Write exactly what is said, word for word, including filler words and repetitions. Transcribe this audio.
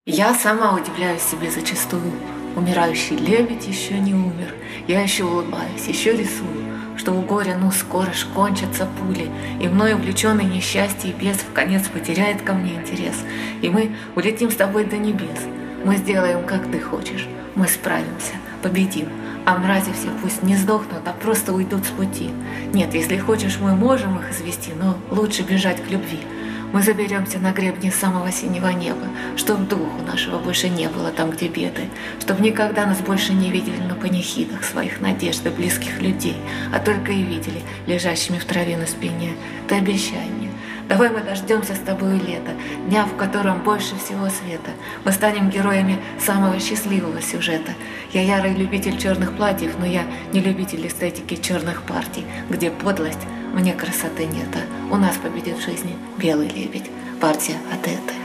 Я сама удивляюсь себе зачастую. Умирающий лебедь еще не умер. Я еще улыбаюсь, еще рисую, что у горя ну скоро ж кончатся пули, и мною увлеченный несчастье и бес вконец потеряет ко мне интерес, и мы улетим с тобой до небес. Мы сделаем, как ты хочешь, мы справимся, победим, а мрази все пусть не сдохнут, а просто уйдут с пути. Нет, если хочешь, мы можем их извести, но лучше бежать к любви. Мы заберемся на гребне самого синего неба, чтоб духу нашего больше не было там, где беды, чтоб никогда нас больше не видели на панихидах своих надежд и близких людей, а только и видели лежащими в траве на спине. Ты обещай мне, давай мы дождемся с тобой лета, дня, в котором больше всего света. Мы станем героями самого счастливого сюжета. Я ярый любитель черных платьев, но я не любитель эстетики черных партий, где подлость, мне красоты нет. У нас победит в жизни белый лебедь, партия от этой.